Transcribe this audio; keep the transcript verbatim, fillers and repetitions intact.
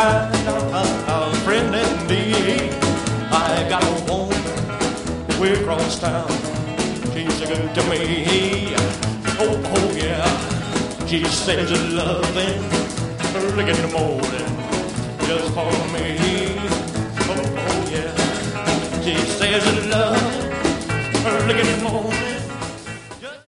kind of friend indeed. I got a woman way across town. She's so good to me. Oh, oh yeah. She says her loving early in the morning just for me. Oh, oh yeah. She says her loving early in the morning